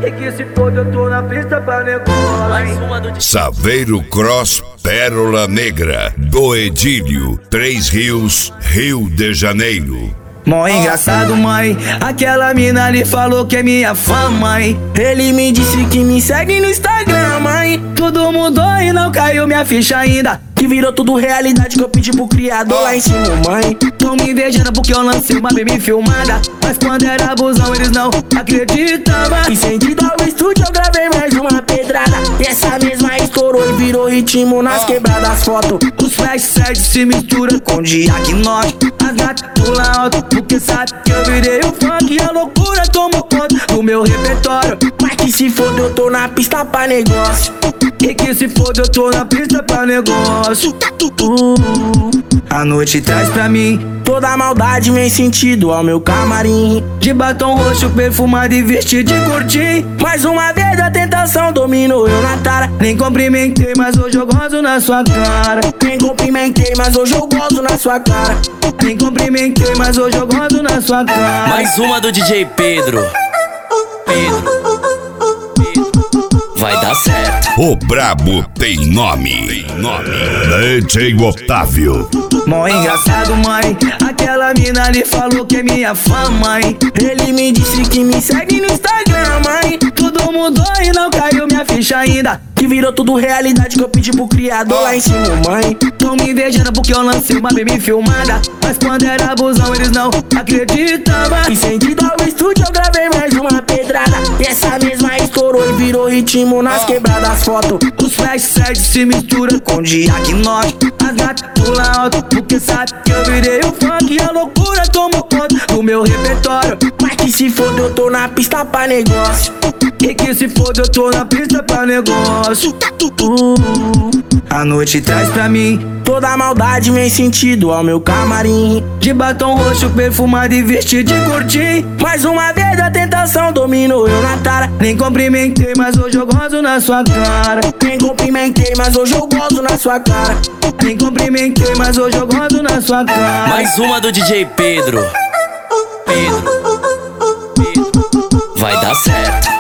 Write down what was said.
E que se foda, eu tô na pista pra negócio. Saveiro Cross Pérola Negra, do Edílio, Três Rios, Rio de Janeiro. Mó engraçado, mãe, aquela mina ali falou que é minha fã, mãe. Ele me disse que me segue no Instagram, mãe. Tudo mudou e não caiu minha ficha ainda, que virou tudo realidade que eu pedi pro criador lá em cima, mãe. Tão me invejando porque eu lancei uma baby filmada, mas quando era abusão eles não acreditavam. Incendido ao estúdio eu gravei mais uma pedrada, e essa mesma estourou e virou ritmo nas quebradas fotos. Os flash set se misturam com diagnóstico. As gatas pulam alto porque sabe que eu virei o funk, e a loucura tomou conta do meu repertório. Mas que se foda, eu tô na pista pra negócio. E que se foda, eu tô na pista pra negócio. A noite traz pra mim toda a maldade, vem sentido ao meu camarim. De batom roxo, perfumado e vestido de curtir. Mais uma vez a tentação dominou eu na tara. Nem cumprimentei, mas hoje eu gozo na sua cara. Nem cumprimentei, mas hoje eu gozo na sua cara. Nem cumprimentei, mas hoje eu gozo na sua cara. Mais uma do DJ Pedro. Vai dar certo. O brabo tem nome. DJ Otávio. Mó engraçado, mãe, aquela mina ali falou que é minha fã, mãe. Ele me disse que me segue no Instagram, mãe. Tudo mudou e não caiu minha ficha ainda, que virou tudo realidade que eu pedi pro criador lá em cima, mãe. Tão me invejando porque eu lancei uma baby filmada, mas quando era abusão eles não acreditavam. Incendido ao estúdio eu gravei mais uma pedrada, e essa mesma estourou e virou ritmo nas quebradas fotos. Os flash set se misturam com diagnóstico. As gatas pulam alto porque sabe que eu virei o funk, e a loucura tomou conta do meu repertório. Mas que se foda, eu tô na pista pra negócio. E que se foda, eu tô na pista pra negócio. A noite traz pra mim toda a maldade, vem sentido ao meu camarim. De batom roxo, perfumado e vestido de curtir. Mais uma vez a tentação dominou eu na tara. Nem cumprimentei, mas hoje eu gozo na sua cara. Nem cumprimentei, mas hoje eu gozo na sua cara. Nem cumprimentei, mas hoje eu gozo na sua cara. Mais uma do DJ Pedro. Vai dar certo.